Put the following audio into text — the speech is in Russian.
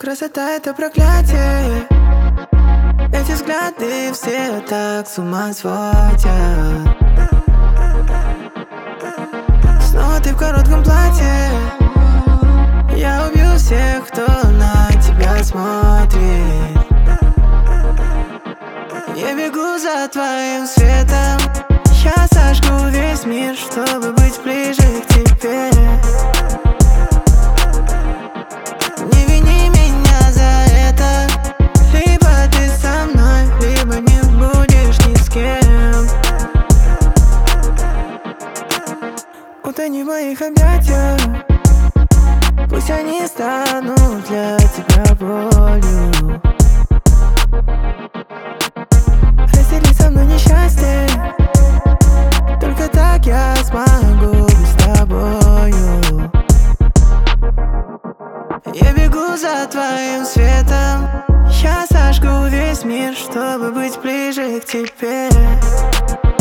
красота — это проклятие. Эти взгляды все так с ума сводят. Снова ты в коротком платье. Я убью всех, кто на тебя смотрит. Я бегу за твоим светом. Я сожгу весь мир, чтобы быть ближе к тебе. Не вини меня за это. Либо ты со мной, либо не будешь ни с кем. Утони в моих объятиях. Пусть они станут для тебя болью. Раздели со мной несчастье. Только так я смогу быть с тобою. Я бегу за твоим светом. Я сожгу весь мир, чтобы быть ближе к тебе.